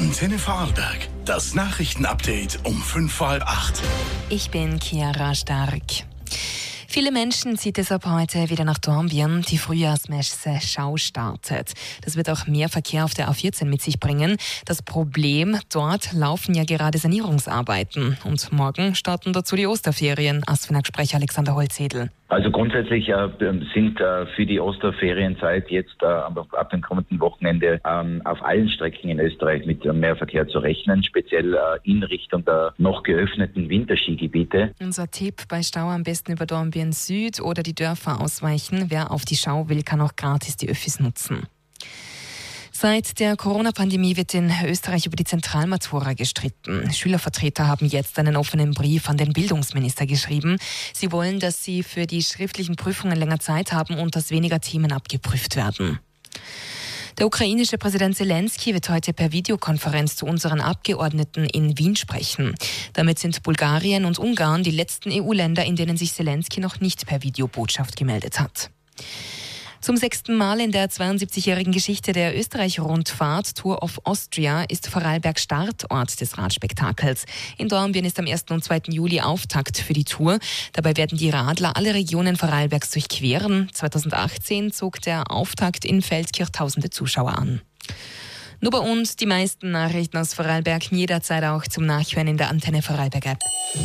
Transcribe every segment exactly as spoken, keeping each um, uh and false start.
Antenne Vorarlberg. Das Nachrichtenupdate um fünf vor halb acht. Ich bin Chiara Stark. Viele Menschen zieht es ab heute wieder nach Dornbirn. Die Frühjahrsmesse Schau startet. Das wird auch mehr Verkehr auf der A vierzehn mit sich bringen. Das Problem, dort laufen ja gerade Sanierungsarbeiten. Und morgen starten dazu die Osterferien. Asfinag-Sprecher Alexander Holzedel. Also grundsätzlich äh, sind äh, für die Osterferienzeit jetzt äh, ab dem kommenden Wochenende ähm, auf allen Strecken in Österreich mit mehr Verkehr zu rechnen, speziell äh, in Richtung der noch geöffneten Winterskigebiete. Unser Tipp: bei Stau am besten über Dornbirn Süd oder die Dörfer ausweichen. Wer auf die Schau will, kann auch gratis die Öffis nutzen. Seit der Corona-Pandemie wird in Österreich über die Zentralmatura gestritten. Schülervertreter haben jetzt einen offenen Brief an den Bildungsminister geschrieben. Sie wollen, dass sie für die schriftlichen Prüfungen länger Zeit haben und dass weniger Themen abgeprüft werden. Der ukrainische Präsident Zelensky wird heute per Videokonferenz zu unseren Abgeordneten in Wien sprechen. Damit sind Bulgarien und Ungarn die letzten E U-Länder, in denen sich Zelensky noch nicht per Videobotschaft gemeldet hat. Zum sechsten Mal in der zweiundsiebzigjährigen Geschichte der Österreich-Rundfahrt Tour of Austria ist Vorarlberg Startort des Radspektakels. In Dornbirn ist am ersten und zweiten Juli Auftakt für die Tour. Dabei werden die Radler alle Regionen Vorarlbergs durchqueren. zweitausendachtzehn zog der Auftakt in Feldkirch tausende Zuschauer an. Nur bei uns die meisten Nachrichten aus Vorarlberg, jederzeit auch zum Nachhören in der Antenne Vorarlberg-App.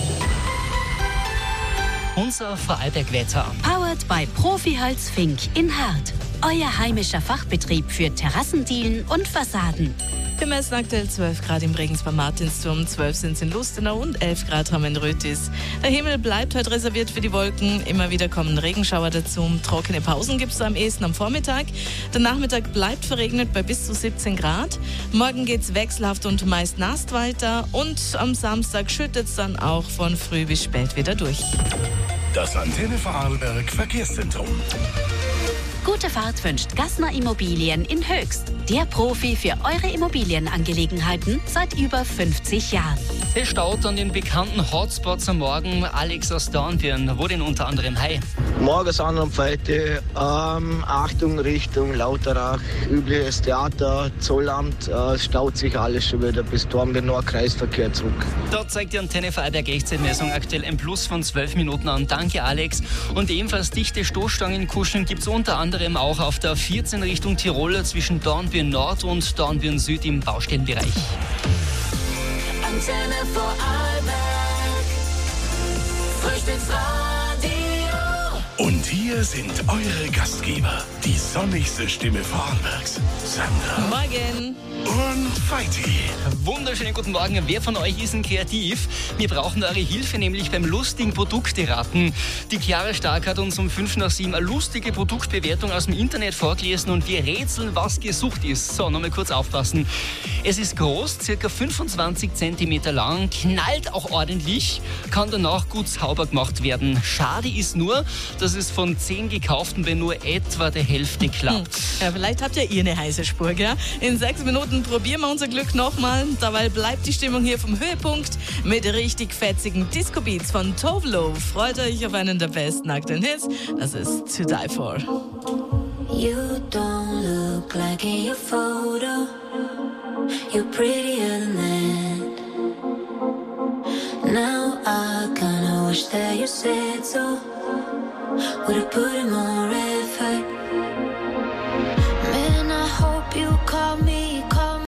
Unser Vorarlberg-Wetter. Powered by Profi-Holz Fink in Hart. Euer heimischer Fachbetrieb für Terrassendielen und Fassaden. Wir messen aktuell zwölf Grad im Regensburg Martinsturm, zwölf sind es in Lustenau und elf Grad haben wir in Rötis. Der Himmel bleibt heute reserviert für die Wolken. Immer wieder kommen Regenschauer dazu. Trockene Pausen gibt es am ehesten am Vormittag. Der Nachmittag bleibt verregnet bei bis zu siebzehn Grad. Morgen geht es wechselhaft und meist nass weiter. Und am Samstag schüttet es dann auch von früh bis spät wieder durch. Das Antenne Vorarlberg Verkehrszentrum. Gute Fahrt wünscht Gassner Immobilien in Höchst. Der Profi für eure Immobilienangelegenheiten seit über fünfzig Jahren. Es staut an den bekannten Hotspots am Morgen. Alex aus Dornbirn, wo denn unter anderem? Hi. Morgens an und heute, ähm, Achtung Richtung Lauterach, übliches Theater, Zollamt, äh, staut sich alles schon wieder bis Dornbirn Nord Kreisverkehr zurück. Dort zeigt die Antenne Vorarlberg Echtzeitmessung aktuell ein Plus von zwölf Minuten an. Danke Alex. Und ebenfalls dichte Stoßstangenkuschen gibt es unter anderem auch auf der vierzehn Richtung Tirol zwischen Dornbirn Nord und Dornbirn Süd im Baustellenbereich. Antenne Vorarlberg, Frühstücksradio. Und hier sind eure Gastgeber, die sonnigste Stimme Vorarlbergs, Sandra. Morgen. Und Feiti. Wunderschönen guten Morgen. Wer von euch ist denn kreativ? Wir brauchen eure Hilfe, nämlich beim lustigen Produkteraten. Die Chiara Stark hat uns um fünf nach sieben eine lustige Produktbewertung aus dem Internet vorgelesen und wir rätseln, was gesucht ist. So, nochmal kurz aufpassen. Es ist groß, circa fünfundzwanzig Zentimeter lang, knallt auch ordentlich, kann danach gut sauber gemacht werden. Schade ist nur, dass es von zehn gekauften bei nur etwa der Hälfte klappt. Hm. Ja, vielleicht habt ja ihr eine heiße Spur, gell? In sechs Minuten probieren wir unser Glück nochmal. Dabei bleibt die Stimmung hier vom Höhepunkt mit richtig fetzigen Disco-Beats von Tovlo. Freut euch auf einen der besten aktuellen Hits. Das ist To Die For. You don't look like in your photo. You're prettier than that. Now I kinda wish that you said so. Would've put it more red.